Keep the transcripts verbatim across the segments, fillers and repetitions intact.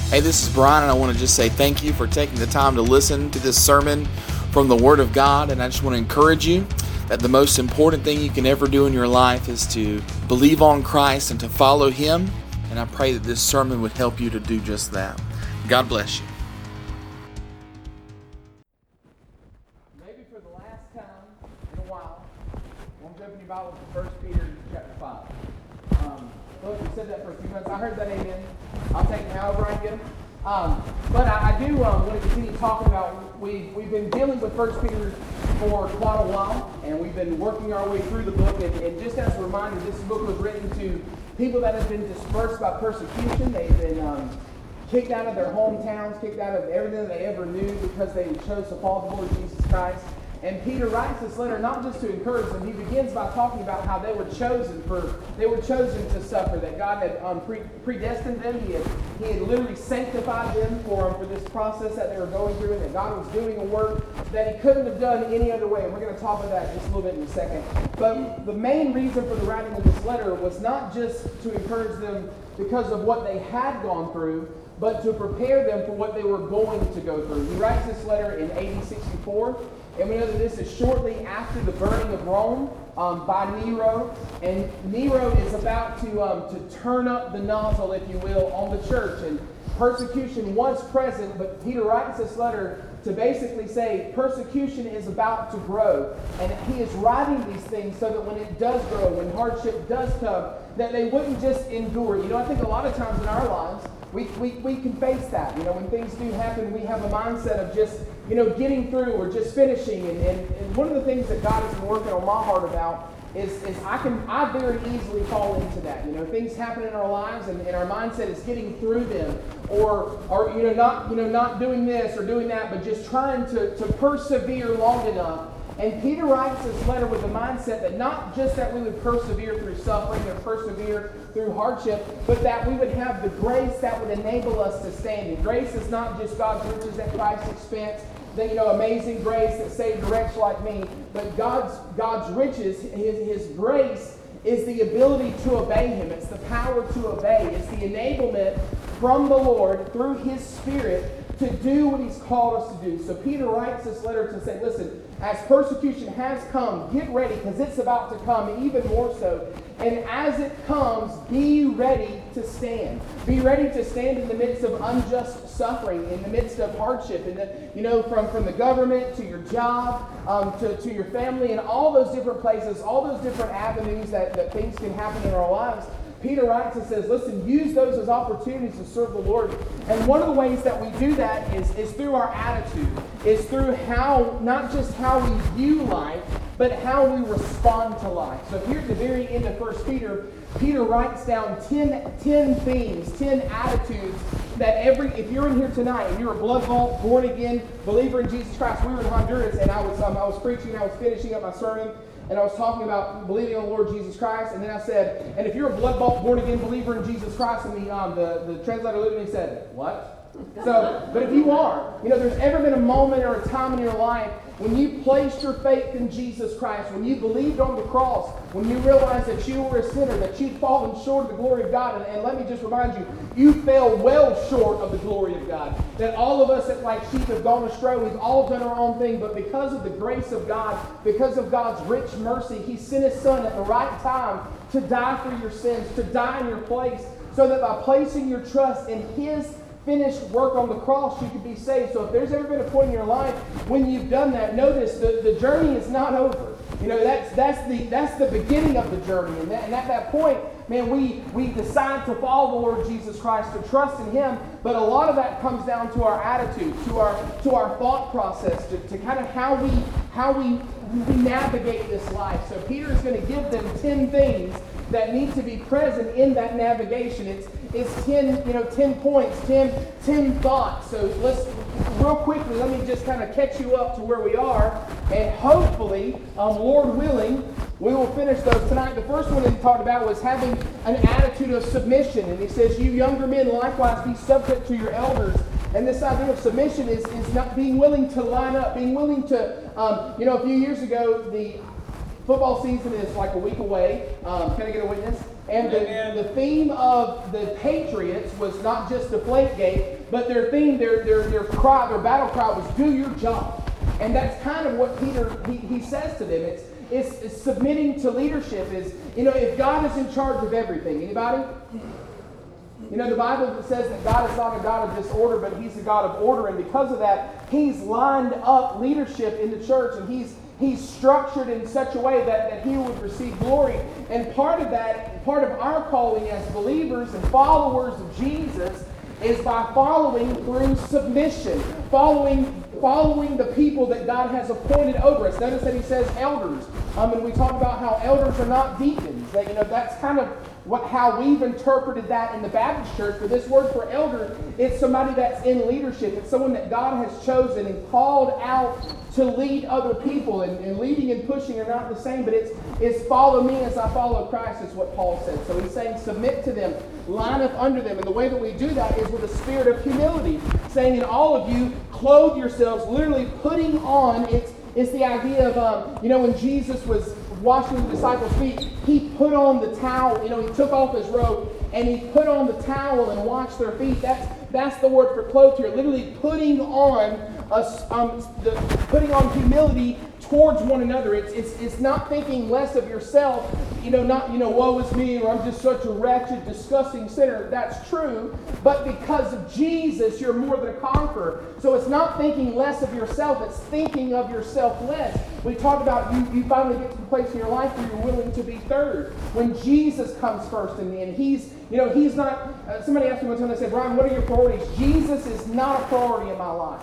Hey, this is Brian, and I want to just say thank you for taking the time to listen to this sermon from the Word of God. And I just want to encourage you that the most important thing you can ever do in your life is to believe on Christ and to follow Him. And I pray that this sermon would help you to do just that. God bless you. Maybe for the last time in a while, I'm open your Bible to First Peter chapter five. Um, look, we said that for a few minutes. I heard that amen. I'll take it however I get it. Um, but I, I do um, want to continue talking about, we, we've been dealing with First Peter for quite a while, and we've been working our way through the book. And, and just as a reminder, this book was written to people that have been dispersed by persecution. They've been um, kicked out of their hometowns, kicked out of everything they ever knew because they chose to follow the Lord Jesus Christ. And Peter writes this letter not just to encourage them. He begins by talking about how they were chosen for they were chosen to suffer. That God had um, pre- predestined them. He had He had literally sanctified them for um, for this process that they were going through, and that God was doing a work that He couldn't have done any other way. And we're going to talk about that just a little bit in a second. But the main reason for the writing of this letter was not just to encourage them because of what they had gone through, but to prepare them for what they were going to go through. He writes this letter in A D sixty-four. And we know that this is shortly after the burning of Rome um, by Nero. And Nero is about to, um, to turn up the nozzle, if you will, on the church. And persecution was present, but Peter writes this letter to basically say persecution is about to grow. And he is writing these things so that when it does grow, when hardship does come, that they wouldn't just endure. You know, I think a lot of times in our lives, We, we, we can face that. You know, when things do happen, we have a mindset of just, you know, getting through or just finishing. And, and, and one of the things that God has been working on my heart about is, is I can I very easily fall into that. You know, things happen in our lives and, and our mindset is getting through them, or or you know not you know not doing this or doing that, but just trying to, to persevere long enough. And Peter writes this letter with the mindset that not just that we would persevere through suffering or persevere through hardship, but that we would have the grace that would enable us to stand. And grace is not just God's riches at Christ's expense, that, you know, amazing grace that saved a wretch like me, but God's God's riches, His, His grace is the ability to obey Him. It's the power to obey. It's the enablement from the Lord through His Spirit to do what He's called us to do. So Peter writes this letter to say, listen, as persecution has come, get ready because it's about to come even more so. And as it comes, be ready to stand. Be ready to stand in the midst of unjust suffering, in the midst of hardship, in the, you know, from, from the government to your job, um, to, to your family, and all those different places, all those different avenues that, that things can happen in our lives. Peter writes and says, listen, use those as opportunities to serve the Lord. And one of the ways that we do that is, is through our attitude. Is through how, not just how we view life, but how we respond to life. So here at the very end of First Peter, Peter writes down ten, ten themes, ten attitudes that every, if you're in here tonight and you're a blood-bought, born-again believer in Jesus Christ. We were in Honduras and I was, um, I was preaching, I was finishing up my sermon. And I was talking about believing on the Lord Jesus Christ. And then I said, and if you're a blood-bought, born-again believer in Jesus Christ, and the, um, the, the translator looked at me and said, what? So, but if you are, you know, there's ever been a moment or a time in your life when you placed your faith in Jesus Christ, when you believed on the cross, when you realized that you were a sinner, that you'd fallen short of the glory of God. And, and let me just remind you, you fell well short of the glory of God. That all of us that like sheep have gone astray, we've all done our own thing, but because of the grace of God, because of God's rich mercy, He sent His Son at the right time to die for your sins, to die in your place, so that by placing your trust in His finished work on the cross, you could be saved. So if there's ever been a point in your life when you've done that, notice the, the journey is not over. You know, that's that's the that's the beginning of the journey. And, that, and at that point, man, we, we decide to follow the Lord Jesus Christ, to trust in Him. But a lot of that comes down to our attitude, to our to our thought process, to, to kind of how we how we, we navigate this life. So Peter is going to give them ten things that need to be present in that navigation. It's it's ten, you know, ten points, ten, ten thoughts. So let's real quickly, let me just kind of catch you up to where we are, and hopefully, um, Lord willing, we will finish those tonight. The first one that he talked about was having an attitude of submission, and he says, "You younger men likewise be subject to your elders." And this idea of submission is is not being willing to line up, being willing to, um, you know, a few years ago the football season is like a week away. Um, can I get a witness? And the, the theme of the Patriots was not just Deflategate, but their theme, their their their cry, their battle cry was "Do your job," and that's kind of what Peter he, he says to them. It's, it's it's submitting to leadership. Is you know if God is in charge of everything. Anybody? You know the Bible says that God is not a God of disorder, but He's a God of order, and because of that, He's lined up leadership in the church, and He's He's structured in such a way that, that He would receive glory. And part of that, part of our calling as believers and followers of Jesus is by following through submission, following following the people that God has appointed over us. Notice that He says elders. Um, and we talk about how elders are not deacons. That, you know, that's kind of what how we've interpreted that in the Baptist church. For this word for elder, it's somebody that's in leadership. It's someone that God has chosen and called out to lead other people. And, and leading and pushing are not the same, but it's, it's follow me as I follow Christ is what Paul said. So he's saying submit to them, line up under them. And the way that we do that is with a spirit of humility, saying in all of you, clothe yourselves, literally putting on, it's, it's the idea of, um, you know, when Jesus was washing the disciples' feet, He put on the towel, you know, He took off His robe and He put on the towel and washed their feet. That's that's the word for clothed here, literally putting on us, um, the, putting on humility towards one another. It's, it's it's not thinking less of yourself, you know, not, you know, woe is me, or I'm just such a wretched, disgusting sinner. That's true, but because of Jesus, you're more than a conqueror. So it's not thinking less of yourself, it's thinking of yourself less. We talk about you, you finally get to the place in your life where you're willing to be third. When Jesus comes first in the end, He's, you know, He's not, uh, somebody asked me one time, they said, Brian, what are your priorities? Jesus is not a priority in my life.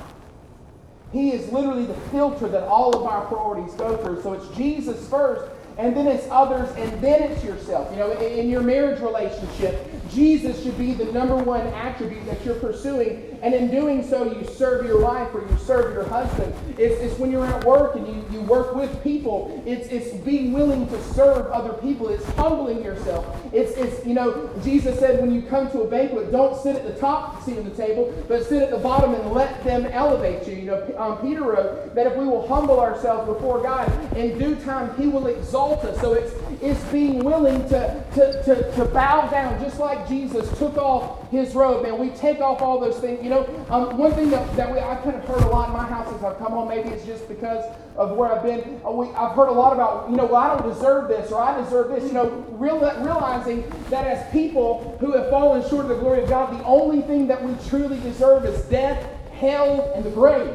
He is literally the filter that all of our priorities go through. So it's Jesus first, and then it's others, and then it's yourself. You know, in, in your marriage relationship, Jesus should be the number one attribute that you're pursuing. And in doing so, you serve your wife or you serve your husband. It's, it's when you're at work and you, you work with people. It's, it's being willing to serve other people. It's humbling yourself. It's, it's, you know, Jesus said when you come to a banquet, don't sit at the top seat of the table, but sit at the bottom and let them elevate you. You know, um, Peter wrote that if we will humble ourselves before God, in due time He will exalt us. So it's, it's being willing to, to, to, to bow down, just like Jesus took off His robe. Man, we take off all those things. You know, um, one thing that, that we, I've kind of heard a lot in my house as I've come home, maybe it's just because of where I've been, uh, we, I've heard a lot about, you know, well, I don't deserve this, or I deserve this. You know, real, realizing that as people who have fallen short of the glory of God, the only thing that we truly deserve is death, hell, and the grave.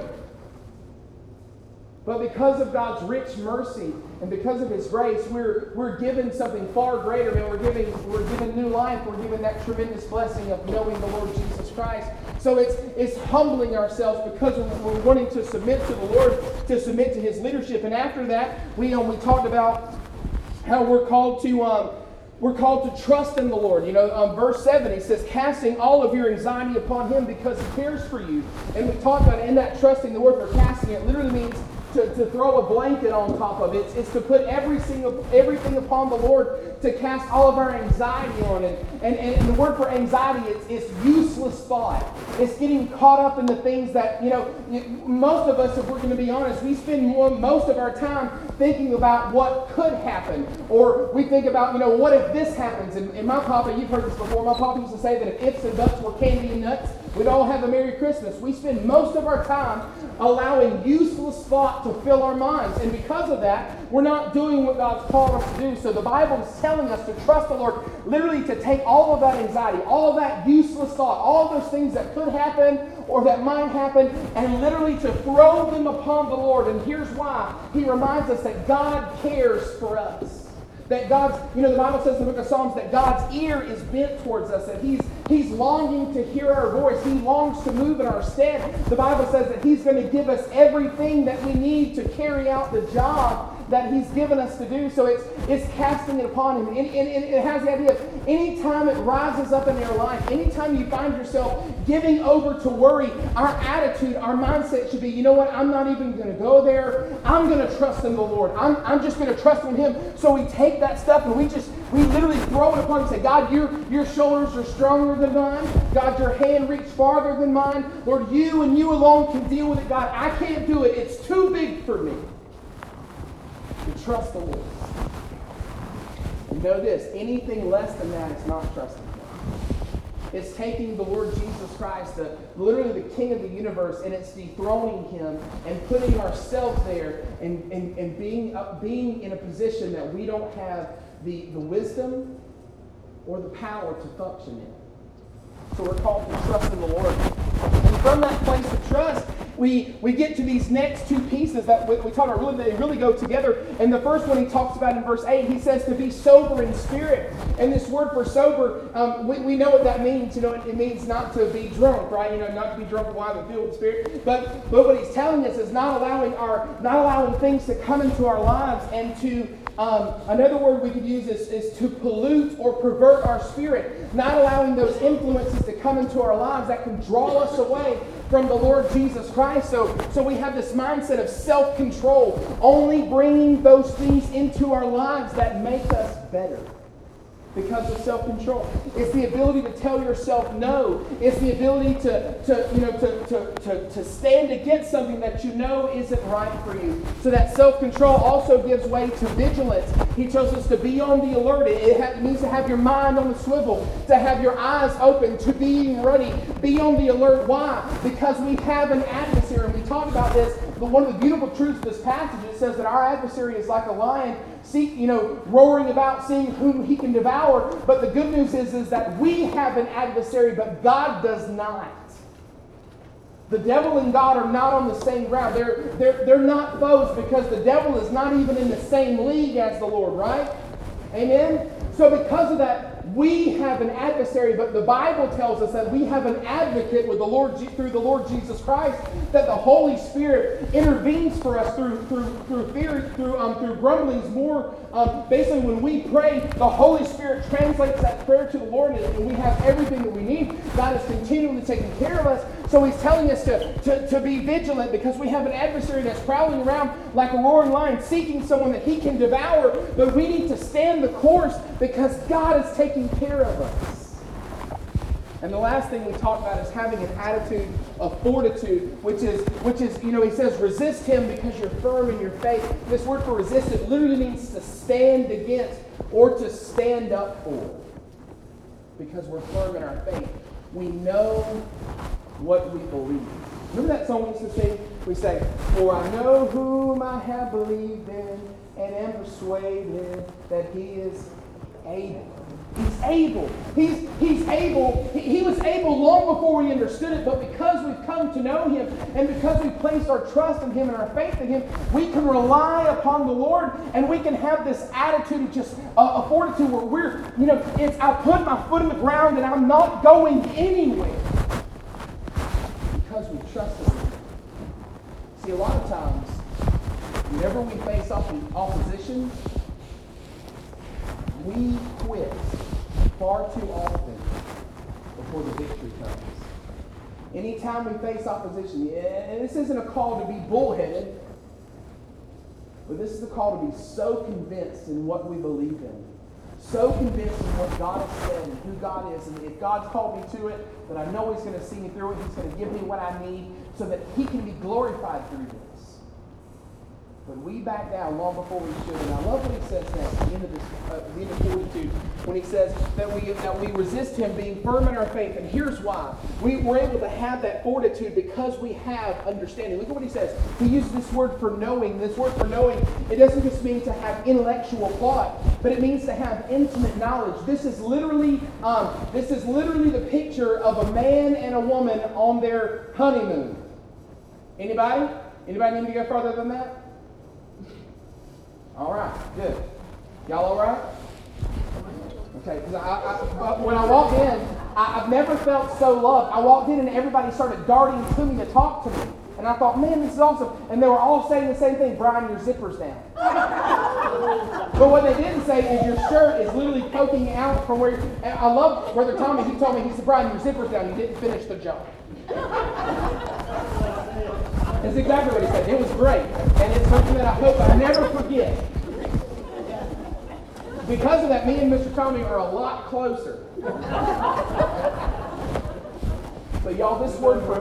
But because of God's rich mercy and because of His grace, we're we're given something far greater. Man, we're giving we're given new life. We're given that tremendous blessing of knowing the Lord Jesus Christ. So it's it's humbling ourselves because we're wanting to submit to the Lord, to submit to His leadership. And after that, we um, we talked about how we're called to um, we're called to trust in the Lord. You know, um, verse seven, He says, casting all of your anxiety upon Him because He cares for you. And we talked about in that trusting, the word for casting, it literally means To, to throw a blanket on top of it. It's, it's to put every single, everything upon the Lord, to cast all of our anxiety on it. And, and, and the word for anxiety, it's, it's useless thought. It's getting caught up in the things that, you know, most of us, if we're going to be honest, we spend more, most of our time thinking about what could happen. Or we think about, you know, what if this happens? And, and my papa, you've heard this before, my papa used to say that if ifs and buts were candy and nuts, we'd all have a Merry Christmas. We spend most of our time allowing useless thought to fill our minds. And because of that, we're not doing what God's called us to do. So the Bible is telling us to trust the Lord, literally to take all of that anxiety, all of that useless thought, all of those things that could happen or that might happen, and literally to throw them upon the Lord. And here's why. He reminds us that God cares for us. That God's, you know, the Bible says in the book of Psalms that God's ear is bent towards us, that He's He's longing to hear our voice. He longs to move in our stead. The Bible says that He's going to give us everything that we need to carry out the job that He's given us to do. So it's it's casting it upon Him. And, and, and it has the idea of anytime it rises up in your life, anytime you find yourself giving over to worry, our attitude, our mindset should be, you know what, I'm not even going to go there. I'm going to trust in the Lord. I'm, I'm just going to trust in Him. So we take that stuff and we just, we literally throw it upon Him and say, God, your, your shoulders are stronger than mine. God, your hand reaches farther than mine. Lord, you and you alone can deal with it. God, I can't do it. It's too big for me. To trust the Lord. And know this, anything less than that is not trusting Him. It's taking the Lord Jesus Christ, the, literally the King of the universe, and it's dethroning Him and putting ourselves there and, and, and being, uh, being in a position that we don't have the, the wisdom or the power to function in. So we're called to trust in the Lord. And from that place of trust, we, we get to these next two pieces that we, we talk about. Really, they really go together. And the first one he talks about in verse eight, he says to be sober in spirit. And this word for sober, um, we, we know what that means. You know, it, it means not to be drunk, right? You know, not to be drunk with wine, but filled with spirit. But but what he's telling us is not allowing our not allowing things to come into our lives and to Um, another word we could use is, is to pollute or pervert our spirit, not allowing those influences to come into our lives that can draw us away from the Lord Jesus Christ. So, so we have this mindset of self-control, only bringing those things into our lives that make us better. Because of self-control. It's the ability to tell yourself no. It's the ability to, to you know, to, to, to, to stand against something that you know isn't right for you. So that self-control also gives way to vigilance. He tells us to be on the alert. It, it, ha- it means to have your mind on the swivel, to have your eyes open, to being ready. Be on the alert. Why? Because we have an adversary. And we talk about this, but one of the beautiful truths of this passage, it says that our adversary is like a lion, seek, you know, roaring about, seeing whom he can devour. But the good news is, is that we have an adversary, but God does not. The devil and God are not on the same ground. They're, they're, they're not foes because the devil is not even in the same league as the Lord, right? Amen? So because of that, we have an adversary, but the Bible tells us that we have an advocate with the Lord through the Lord Jesus Christ, that the Holy Spirit intervenes for us through through through fear, through um through grumblings. More um, basically, when we pray, the Holy Spirit translates that prayer to the Lord, and, and we have everything that we need. God is continually taking care of us. So He's telling us to, to, to be vigilant because we have an adversary that's prowling around like a roaring lion, seeking someone that he can devour. But we need to stand the course because God is taking care of us. And the last thing we talk about is having an attitude of fortitude, which is, which is, you know, he says, resist him because you're firm in your faith. This word for resist, it literally means to stand against or to stand up for. Because we're firm in our faith. We know what we believe. Remember that song we used to sing? We say, for I know whom I have believed in and am persuaded that he is able. He's able. He's, he's able. He, he was able long before we understood it, but because we've come to know Him and because we've placed our trust in Him and our faith in Him, we can rely upon the Lord and we can have this attitude of just a, a fortitude where we're, you know, it's I put my foot in the ground and I'm not going anywhere because we trust Him. See, a lot of times, whenever we face opp- opposition, we quit far too often before the victory comes. Anytime we face opposition, yeah, and this isn't a call to be bullheaded, but this is a call to be so convinced in what we believe in, so convinced in what God has said and who God is, and if God's called me to it, that I know He's going to see me through it, He's going to give me what I need so that He can be glorified through this. But we back down long before we should. And I love what he says next, at the end of this, uh, the end of forty-two, when he says that we that we resist him, being firm in our faith. And here's why: we were able to have that fortitude because we have understanding. Look at what he says. He uses this word for knowing. This word for knowing, it doesn't just mean to have intellectual thought, but it means to have intimate knowledge. This is literally, um, this is literally the picture of a man and a woman on their honeymoon. Anybody? Anybody need to go further than that? All right, good. Y'all all right? Okay, because I, I, when I walked in, I, I've never felt so loved. I walked in and everybody started darting to me to talk to me. And I thought, man, this is awesome. And they were all saying the same thing, Brian, your zipper's down. But what they didn't say is your shirt is literally poking out from where, and I love Brother Tommy. He told me, he said, Brian, your zipper's down. You didn't finish the job. That's exactly what he said. It was great. And it's something that I hope I never forget. Because of that, me and Mister Tommy are a lot closer. So y'all, this word for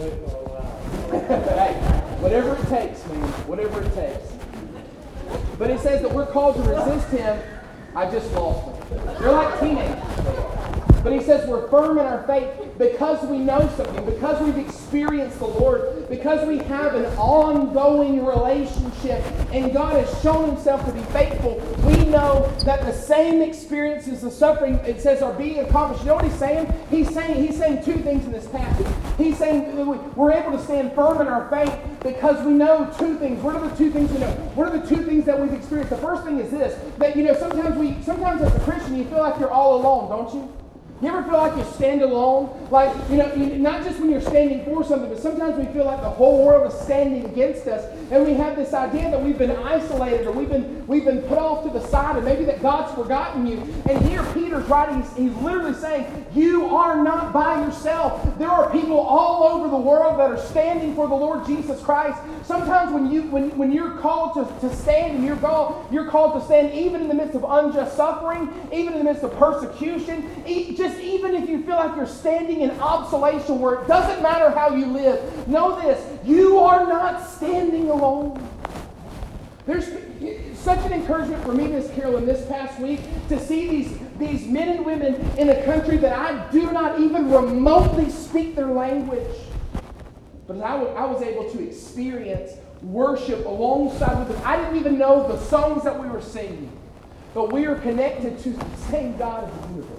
hey, whatever it takes, man. Whatever it takes. But it says that we're called to resist him I just lost them. They're like teenagers. But he says we're firm in our faith because we know something, because we've experienced the Lord, because we have an ongoing relationship, and God has shown himself to be faithful. We know that the same experiences, the suffering, it says, are being accomplished. You know what he's saying? He's saying he's saying two things in this passage. He's saying we're able to stand firm in our faith because we know two things. What are the two things we know? What are the two things that we've experienced? The first thing is this, that, you know, sometimes we, sometimes as a Christian, you feel like you're all alone, don't you? You ever feel like you stand alone? Like, you know, not just when you're standing for something, but sometimes we feel like the whole world is standing against us, and we have this idea that we've been isolated, or we've been we've been put off to the side, and maybe that God's forgotten you. And here Peter's writing, he's, he's literally saying, you are not by yourself. There are people all over the world that are standing for the Lord Jesus Christ. Sometimes when you when, when you're called to, to stand, and you're called, you're called to stand even in the midst of unjust suffering, even in the midst of persecution, just even if you feel like you're standing in obsolation where it doesn't matter how you live, know this, you are not standing alone. There's such an encouragement for me, Miss Carolyn, this past week to see these, these men and women in a country that I do not even remotely speak their language. But I, w- I was able to experience worship alongside with them. I didn't even know the songs that we were singing. But we are connected to the same God of the universe.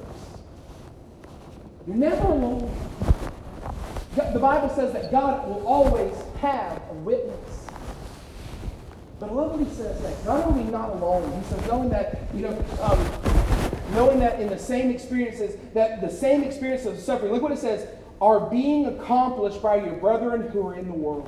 You're never alone. The Bible says that God will always have a witness. But I love what he says that not only not alone, he says knowing that, you know, um, knowing that in the same experiences, that the same experiences of suffering, look what it says, are being accomplished by your brethren who are in the world.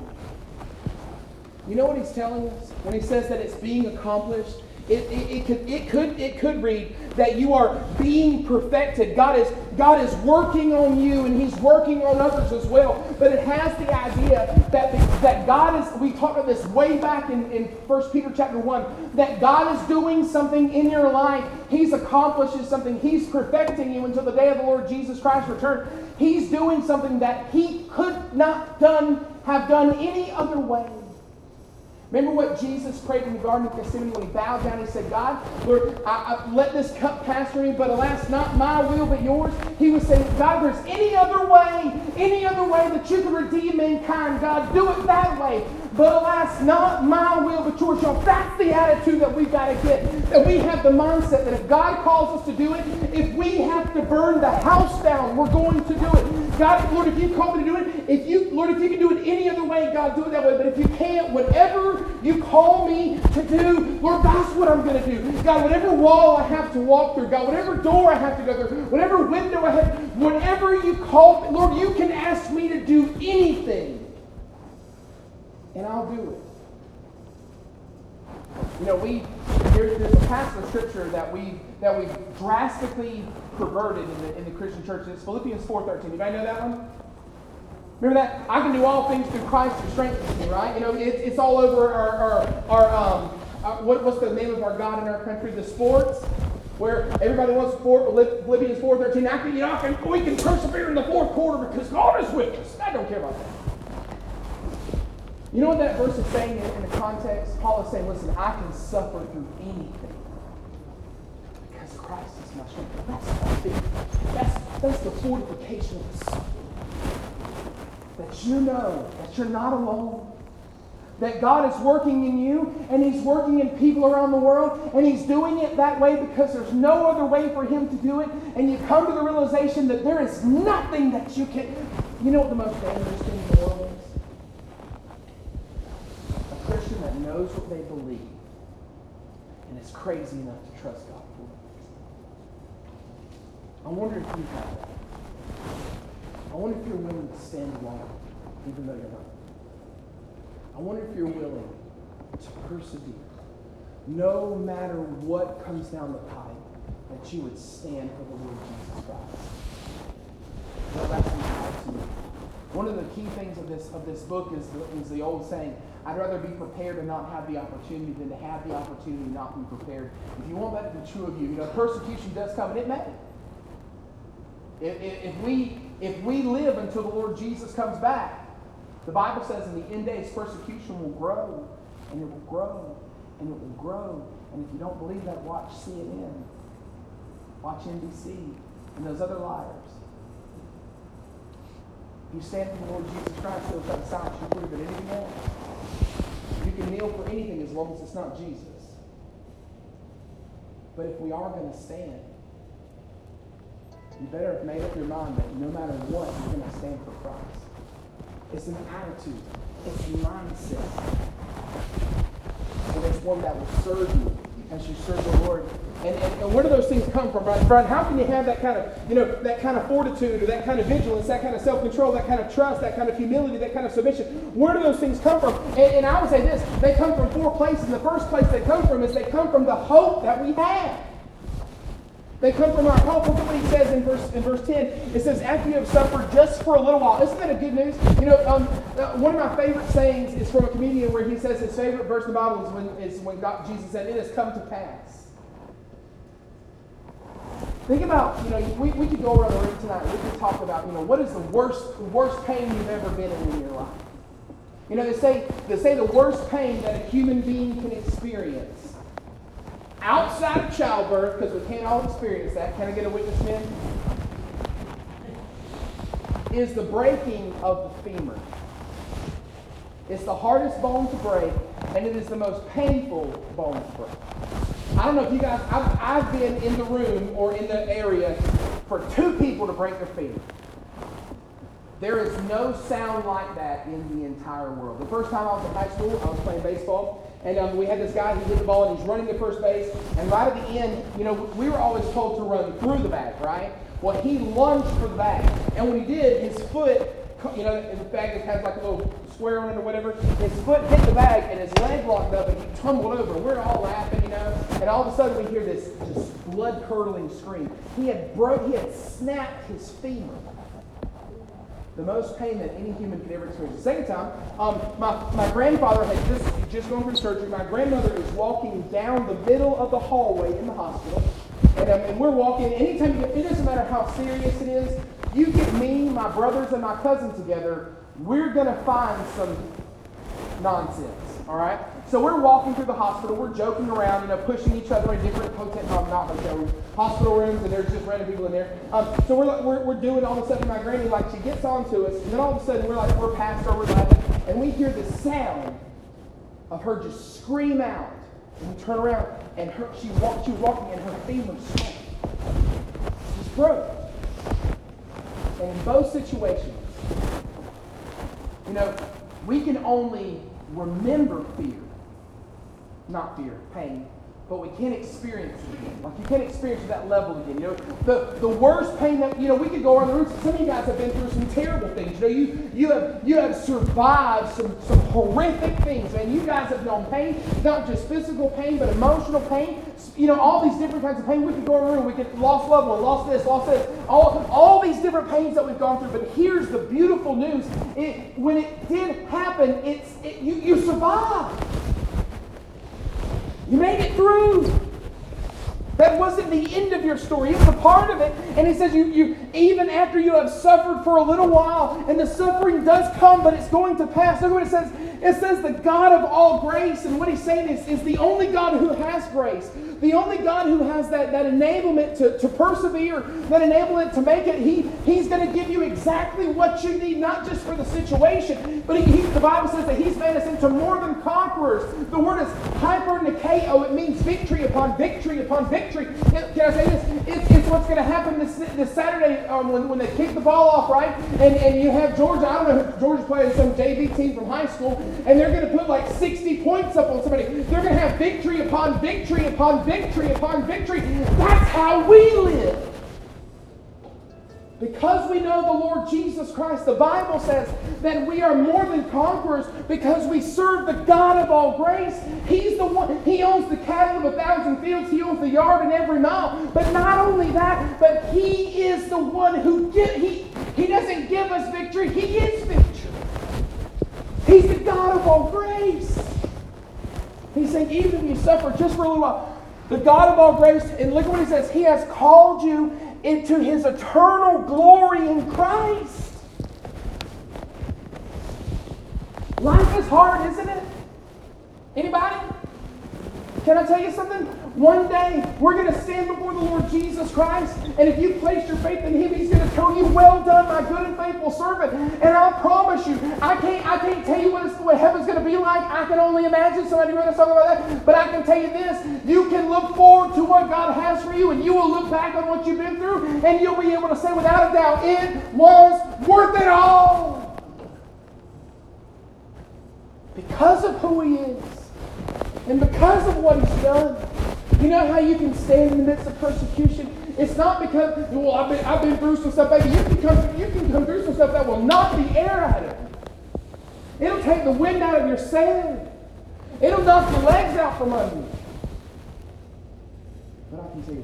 You know what he's telling us when he says that it's being accomplished? It, it, it, could, it, could, it could read that you are being perfected. God is, God is working on you, and he's working on others as well. But it has the idea that, the, that God is, we talked about this way back in, in First Peter chapter one, that God is doing something in your life. He's accomplishing something. He's perfecting you until the day of the Lord Jesus Christ's return. He's doing something that he could not done, have done any other way. Remember what Jesus prayed in the Garden of Gethsemane when he bowed down and he said, God, Lord, I, I, let this cup pass from me, but alas, not my will but yours. He was saying, God, if there's any other way, any other way that you can redeem mankind, God, do it that way. But alas, not my will but yours. So that's the attitude that we've got to get. That we have the mindset that if God calls us to do it, if we have to burn the house down, we're going to do it. God, Lord, if you call me to do it, if you, Lord, if you can do it any other way, God, do it that way. But if you can't, whatever you call me to do, Lord, that's what I'm going to do. God, whatever wall I have to walk through, God, whatever door I have to go through, whatever window I have, whatever you call me, Lord, you can ask me to do anything. And I'll do it. You know, we there, there's a passage of scripture that we that we drastically perverted in the in the Christian church. It's Philippians four thirteen. Anybody know that one? Remember that? I can do all things through Christ who strengthens me, right? You know, it, it's all over our our, our um our, what, what's the name of our God in our country? The sports, where everybody wants four, Philippians four thirteen. I can, you know, I can, we can persevere in the fourth quarter because God is with us. I don't care about that. You know what that verse is saying in, in the context? Paul is saying, listen, I can suffer through anything because Christ is my strength. That's the, that's, that's the fortification of the soul. That you know that you're not alone. That God is working in you, and he's working in people around the world, and he's doing it that way because there's no other way for him to do it. And you come to the realization that there is nothing that you can... You know what the most dangerous thing in the world is? Christian that knows what they believe and is crazy enough to trust God for it. I wonder if you have that. I wonder if you're willing to stand alone, even though you're not. I wonder if you're willing to persevere, no matter what comes down the pipe, that you would stand for the Lord Jesus Christ. Well, that's the ultimate. One of the key things of this of this book is the, is the old saying, I'd rather be prepared and not have the opportunity than to have the opportunity and not be prepared. If you want that to be true of you, you know, persecution does come, and it may. If, if, if, we, if we live until the Lord Jesus comes back, the Bible says in the end days, persecution will grow, and it will grow, and it will grow. And if you don't believe that, watch C N N. watch N B C, and those other liars. If you stand for the Lord Jesus Christ, He'll try to silence you quicker than anything else. You can kneel for anything as long as it's not Jesus. But if we are going to stand, you better have made up your mind that no matter what, you're going to stand for Christ. It's an attitude. It's a mindset. And it's one that will serve you as you serve the Lord. And, and, and where do those things come from, right? Brian, how can you have that kind of, you know, that kind of fortitude or that kind of vigilance, that kind of self-control, that kind of trust, that kind of humility, that kind of submission? Where do those things come from? And, and I would say this, they come from four places. And the first place they come from is they come from the hope that we have. They come from our hope. Look at what he says in verse in verse ten. It says, after you have suffered just for a little while. Isn't that a good news? You know, um, uh, one of my favorite sayings is from a comedian where he says his favorite verse in the Bible is when, is when God, Jesus said, it has come to pass. Think about, you know, we, we could go around the room tonight and we could talk about, you know, what is the worst, worst pain you've ever been in in your life? You know, they say, they say the worst pain that a human being can experience outside of childbirth, because we can't all experience that. Can I get a witness, men? Is the breaking of the femur. It's the hardest bone to break, and it is the most painful bone to break. I don't know if you guys, I've, I've been in the room or in the area for two people to break their femur. There is no sound like that in the entire world. The first time I was in high school, I was playing baseball. And um, we had this guy who hit the ball, and he's running to first base. And right at the end, you know, we were always told to run through the bag, right? Well, he lunged for the bag. And when he did, his foot, you know, the bag that has like a little square on it or whatever, his foot hit the bag, and his leg locked up, and he tumbled over. We're all laughing, you know. And all of a sudden, we hear this just blood-curdling scream. He had broke, he had snapped his femur. The most pain that any human could ever experience. The second time, um, my, my grandfather had just, just gone through surgery. My grandmother is walking down the middle of the hallway in the hospital. And, um, and we're walking. Anytime you get, it doesn't matter how serious it is, you get me, my brothers, and my cousin together, we're going to find some nonsense. All right? So we're walking through the hospital. We're joking around, you know, pushing each other in different hotel, no, not hotel rooms, hospital rooms, and there's just random people in there. Um, so we're, we're we're doing all of a sudden. My granny, like, she gets onto us, and then all of a sudden we're like, we're past her, we're laughing, and we hear the sound of her just scream out. And we turn around, and her she walked. She was walking, and her femur snapped. She's broke. And in both situations, you know, we can only remember fear. Not fear, pain, but we can't experience it again. Like, you can't experience it at that level again. You know, the, the worst pain that, you know, we could go around the room. Some of you guys have been through some terrible things. You know, you you have you have survived some, some horrific things, man. You guys have known pain, not just physical pain, but emotional pain. You know, all these different kinds of pain. We could go around the room. We could lost loved one, lost this, lost this. All, all these different pains that we've gone through. But here's the beautiful news. It, when it did happen, it's it, you, you survived. You made it through. That wasn't the end of your story. It was a part of it. And he says, you, you, even after you have suffered for a little while, and the suffering does come, but it's going to pass. Look what it says. It says the God of all grace. And what he's saying is, is the only God who has grace. The only God who has that, that enablement to, to persevere, that enablement to make it. He, he's going to give you exactly what you need, not just for the situation, but he, he, the Bible says that he's made us into more than conquerors. The word is hyper-nikeo. It means victory upon victory upon victory. It, can I say this? It's, it's what's going to happen this, this Saturday um, when, when they kick the ball off, right? And, and you have Georgia. I don't know if Georgia's playing some J V team from high school, and they're going to put like sixty points up on somebody. They're going to have victory upon victory upon victory upon victory. That's how we live. Because we know the Lord Jesus Christ, the Bible says that we are more than conquerors because we serve the God of all grace. He's the one, He owns the cattle of a thousand fields, He owns the yard and every mile. But not only that, but He is the one who get, He He doesn't give us victory, He is victory. He's the God of all grace. He's saying, even if you suffer just for a little while, the God of all grace, and look at what He says, He has called you into His eternal glory in Christ. Life is hard, isn't it? Anybody? Can I tell you something? One day, we're going to stand before the Lord Jesus Christ, and if you place your faith in Him, He's going to tell you, well done, my good and faithful servant. And I promise you, I can't, I can't tell you what, it's, what heaven's going to be like. I can only imagine. Somebody read us something about that. But I can tell you this, you can look forward to what God has for you, and you will look back on what you've been through, and you'll be able to say without a doubt, it was worth it all. Because of who He is, and because of what He's done. You know how you can stand in the midst of persecution? It's not because, well, I've been, I've been through some stuff, baby. You can, come, you can come through some stuff that will knock the air out of you. It'll take the wind out of your sail. It'll knock your legs out from under you. But I can tell you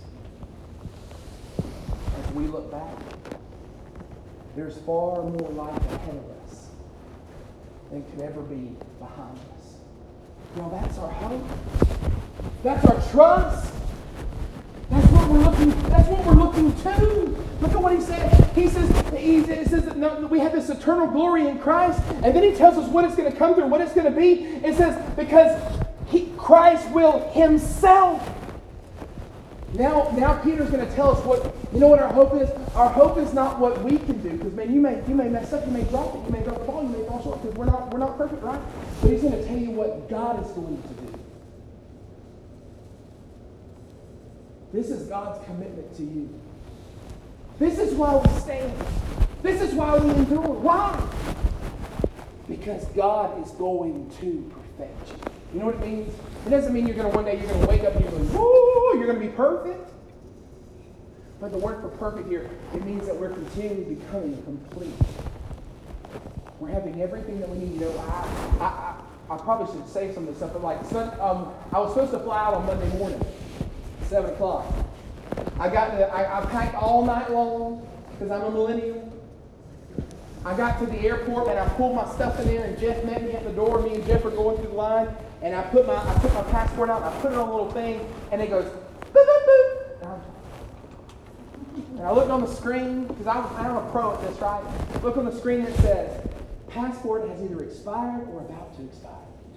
this. As we look back, there's far more life ahead of us than could ever be behind us. You know, that's our hope. That's our trust. That's what we're looking. That's what we're looking to. Look at what he said. He says. He says that no, we have this eternal glory in Christ, and then he tells us what it's going to come through, what it's going to be. It says because he, Christ will Himself. Now, now Peter's going to tell us what. You know what our hope is? Our hope is not what we can do, because man, you may you may mess up, you may drop it, you may drop the ball, you may fall short, because we're not we're not perfect, right? But he's going to tell you what God is going to do. This is God's commitment to you. This is why we stand. This is why we endure. Why? Because God is going to perfect you. You know what it means? It doesn't mean you're going to one day you're going to wake up and you're going, woo, you're going to be perfect. But the word for perfect here, it means that we're continually becoming complete. We're having everything that we need. You know, I, I, I, I probably should say some of this stuff, but like, son, um, I was supposed to fly out on Monday morning. Seven o'clock. I got to, I, I packed all night long because I'm a millennial. I got to the airport and I pulled my stuff in there, and Jeff met me at the door. Me and Jeff were going through the line, and I put my I put my passport out and I put it on a little thing, and it goes boop boop boop. And I, and I looked on the screen because I'm I'm a pro at this, right? Look on the screen that says passport has either expired or about to expire.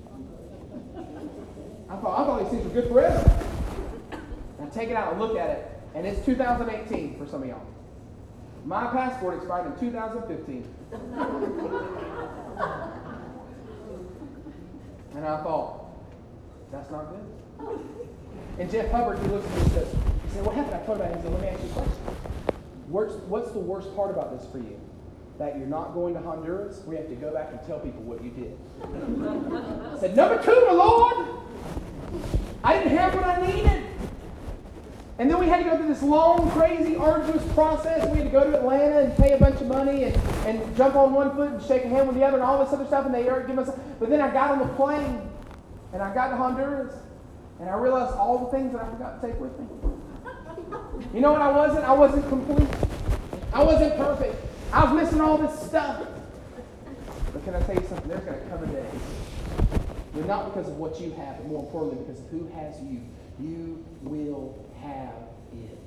I thought I thought these things were good forever. I take it out and look at it, and it's two thousand eighteen for some of y'all. My passport expired in two thousand fifteen. And I thought, that's not good. And Jeff Hubbard, he looks at me and says, he said, what happened? I told him about it. He said, let me ask you a question. What's, what's the worst part about this for you? That you're not going to Honduras, where you have to go back and tell people what you did. I said, number two, my Lord, I didn't have what I needed. And then we had to go through this long, crazy, arduous process. We had to go to Atlanta and pay a bunch of money and, and jump on one foot and shake a hand with the other and all this other stuff. And they give us. But then I got on the plane and I got to Honduras and I realized all the things that I forgot to take with me. You know what I wasn't? I wasn't complete. I wasn't perfect. I was missing all this stuff. But can I tell you something? There's going to come a day, but not because of what you have, but more importantly because of who has you. You will have it.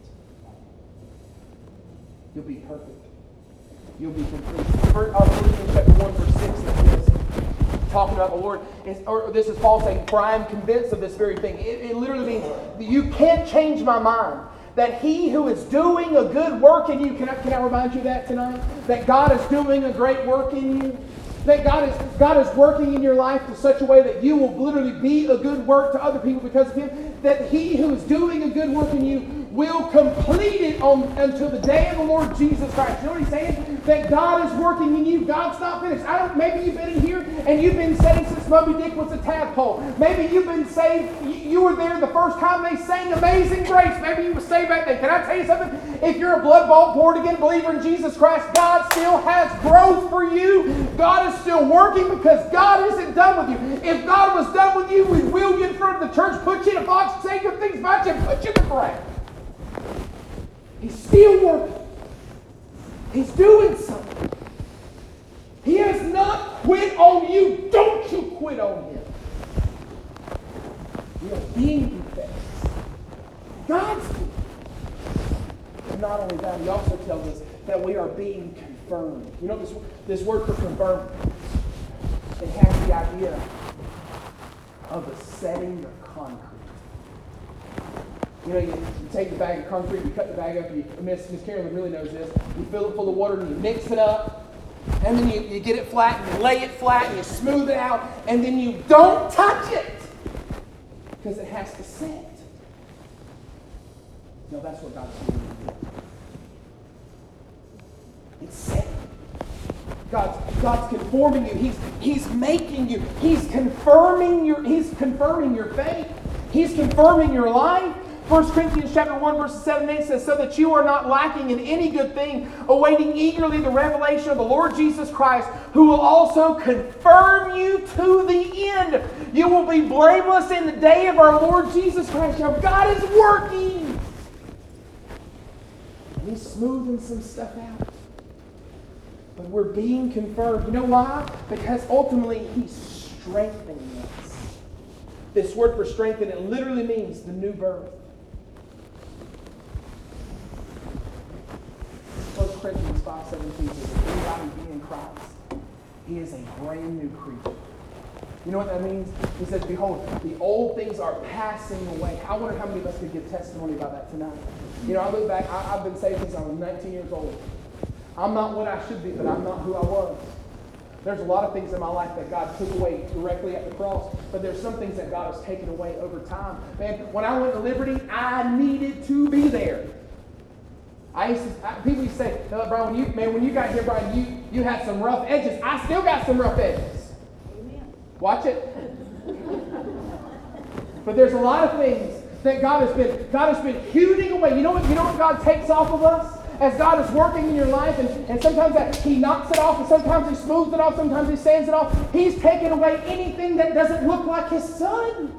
You'll be perfect. You'll be complete. Philippians chapter one, verse six is this, talking about the Lord. It's, or this is Paul saying, for I am convinced of this very thing. It, it literally means you can't change my mind. That He who is doing a good work in you, can I, can I remind you of that tonight? That God is doing a great work in you. That God is God is working in your life in such a way that you will literally be a good work to other people because of Him. That He who is doing a good work in you will complete it on until the day of the Lord Jesus Christ. You know what He's saying? That God is working in you. God's not finished. I don't. Maybe you've been in here and you've been saved since Moby Dick was a tadpole. Maybe you've been saved. You were there the first time they sang Amazing Grace. Maybe you were saved back then. Can I tell you something? If you're a blood-bought, born-again believer in Jesus Christ, God still has growth for you. God is still working because God isn't done with you. If God was done with you, we'd wheel you in front of the church, put you in a box, say good things about you, and put you in the ground. He's still working. He's doing something. He has not quit on you. Don't you quit on Him. We are being perfect. God's doing. And not only that, He also tells us that we are being confirmed. You know this, this word for confirmed? It has the idea of a setting of concrete. You know, you, you take the bag of concrete, you cut the bag up, you, Miss, Miss Carolyn really knows this, you fill it full of water and you mix it up, and then you, you get it flat and you lay it flat and you smooth it out, and then you don't touch it because it has to set. No, that's what God's doing. It's set. God's, God's conforming you. He's, he's making you. He's confirming your, He's confirming your faith. He's confirming your life. First Corinthians chapter one, verses seven and eight says, so that you are not lacking in any good thing, awaiting eagerly the revelation of the Lord Jesus Christ, who will also confirm you to the end. You will be blameless in the day of our Lord Jesus Christ. Now, God is working. And He's smoothing some stuff out. But we're being confirmed. You know why? Because ultimately He's strengthening us. This word for strengthen, it literally means the new birth. First Corinthians five seventeen says, if anybody be in Christ, he is a brand new creature. You know what that means? He says, behold, the old things are passing away. I wonder how many of us could give testimony about that tonight. You know, I look back, I, I've been saved since I was nineteen years old. I'm not what I should be, but I'm not who I was. There's a lot of things in my life that God took away directly at the cross, but there's some things that God has taken away over time. Man, when I went to Liberty, I needed to be there. I used to, I, people used to say, no, Brian, when you, man, when you got here, Brian, you, you had some rough edges. I still got some rough edges. Amen. Watch it. But there's a lot of things that God has been, God has been hewing away. You know what, you know what God takes off of us? As God is working in your life, and, and sometimes that He knocks it off, and sometimes He smooths it off, sometimes He sands it off. He's taken away anything that doesn't look like His Son.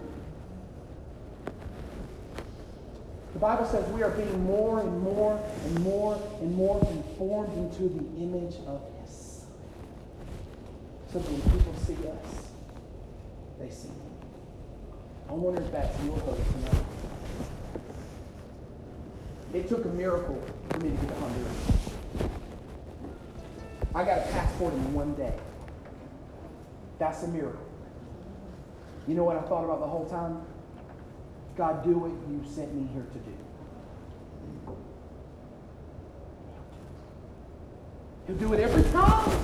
The Bible says we are being more and more and more and more conformed into the image of His Son. So that when people see us, they see Him. I wonder if that's your hope tonight. It took a miracle for me to get to Honduras. I got a passport in one day. That's a miracle. You know what I thought about the whole time? God, do what you sent me here to do. He'll do it every time.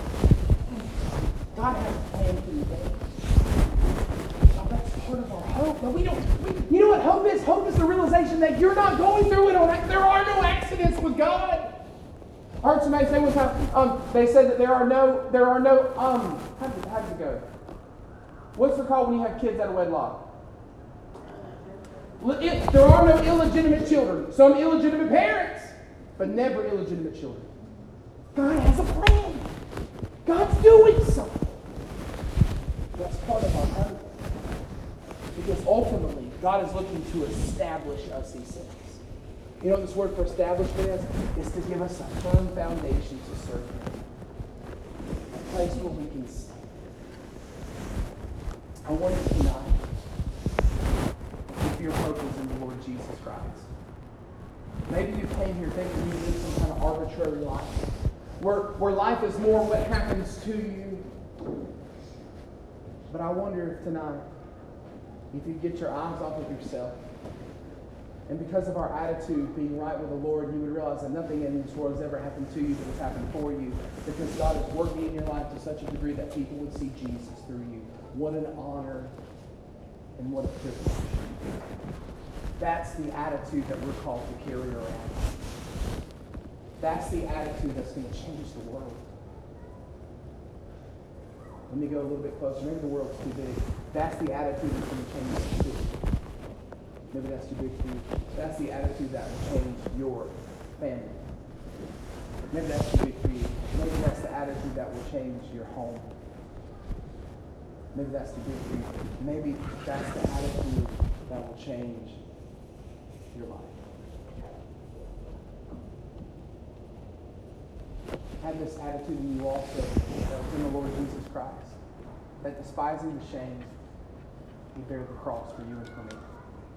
God has a plan for you, baby. Oh, that's part of our hope. But we don't. We, you know what hope is? Hope is the realization that you're not going through it on. There are no accidents with God. I heard somebody say one time. Um, they said that there are no. There are no. Um, how did, how did it go? What's it called when you have kids out of wedlock? It, there are no illegitimate children. Some illegitimate parents, but never illegitimate children. God has a plan. God's doing something. That's part of our hope. Because ultimately, God is looking to establish us, He says. You know what this word for establishment is? Is to give us a firm foundation to serve Him. A place where we can stand. I wonder tonight if your hope is in the Lord Jesus Christ. Maybe you came here thinking you live some kind of arbitrary life. Where, where life is more what happens to you. But I wonder if tonight, if you get your eyes off of yourself, and because of our attitude being right with the Lord, you would realize that nothing in this world has ever happened to you that has happened for you. Because God is working in your life to such a degree that people would see Jesus through you. What an honor and what a privilege. That's the attitude that we're called to carry around. That's the attitude that's going to change the world. Let me go a little bit closer. Maybe the world's too big. That's the attitude that's going to change the city. Maybe that's too big for you. That's the attitude that will change your family. Maybe that's too big for you. Maybe that's the attitude that will change your home. Maybe that's too big for you. Maybe that's the attitude that will change your life. Have this attitude in you also that was in the Lord Jesus Christ. That despising the shame, He bare the cross for you and for me.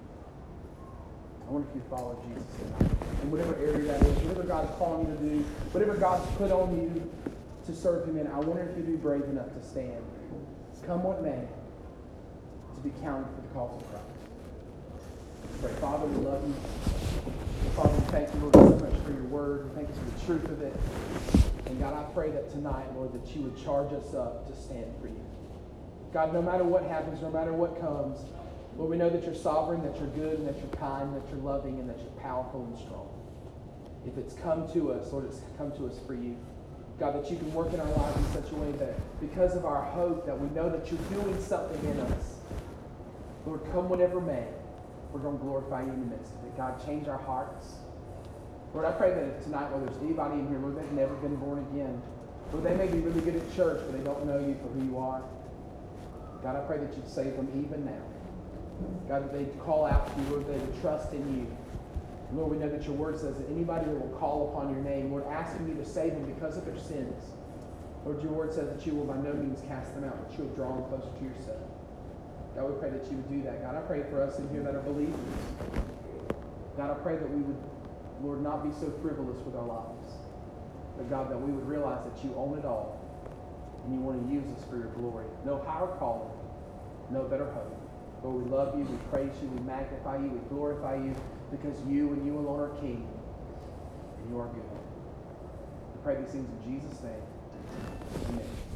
I wonder if you follow Jesus tonight. In whatever area that is, whatever God's calling you to do, whatever God's put on you to serve Him in, I wonder if you'd be brave enough to stand. Come what may, to be counted for the cause of Christ. Pray, Father, we love you. Father, we thank you, Lord, so much for your word. We thank you for the truth of it. And God, I pray that tonight, Lord, that you would charge us up to stand for you. God, no matter what happens, no matter what comes, Lord, we know that you're sovereign, that you're good, and that you're kind, that you're loving, and that you're powerful and strong. If it's come to us, Lord, it's come to us for you. God, that you can work in our lives in such a way that because of our hope, that we know that you're doing something in us. Lord, come whatever may, we're going to glorify you in the midst of it. God, change our hearts. Lord, I pray that if tonight, Lord, there's anybody in here, Lord, they've never been born again. Lord, they may be really good at church, but they don't know you for who you are. God, I pray that you'd save them even now. God, that they'd call out to you, Lord, they would trust in you. Lord, we know that your word says that anybody that will call upon your name, Lord, asking you to save them because of their sins, Lord, your word says that you will by no means cast them out, but you will draw them closer to yourself. God, we pray that you would do that. God, I pray for us in here that are believers. God, I pray that we would, Lord, not be so frivolous with our lives. But God, that we would realize that you own it all. And you want to use us for your glory. No higher calling, no better hope. Lord, we love you, we praise you, we magnify you, we glorify you, because you and you alone are King. And you are good. We pray these things in Jesus' name. Amen.